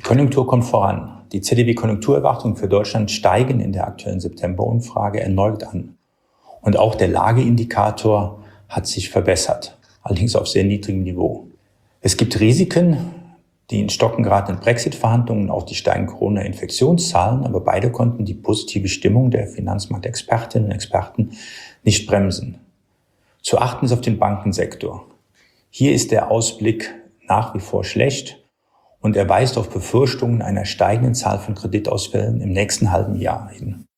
Konjunktur kommt voran. Die ZDW-Konjunkturerwartungen für Deutschland steigen in der aktuellen September-Umfrage erneut an. Und auch der Lageindikator hat sich verbessert, allerdings auf sehr niedrigem Niveau. Es gibt Risiken, die in Stocken geratenen Brexit-Verhandlungen, auch die steigenden Corona-Infektionszahlen, aber beide konnten die positive Stimmung der Finanzmarktexpertinnen und Experten nicht bremsen. Zu achten ist auf den Bankensektor. Hier ist der Ausblick nach wie vor schlecht und er weist auf Befürchtungen einer steigenden Zahl von Kreditausfällen im nächsten halben Jahr hin.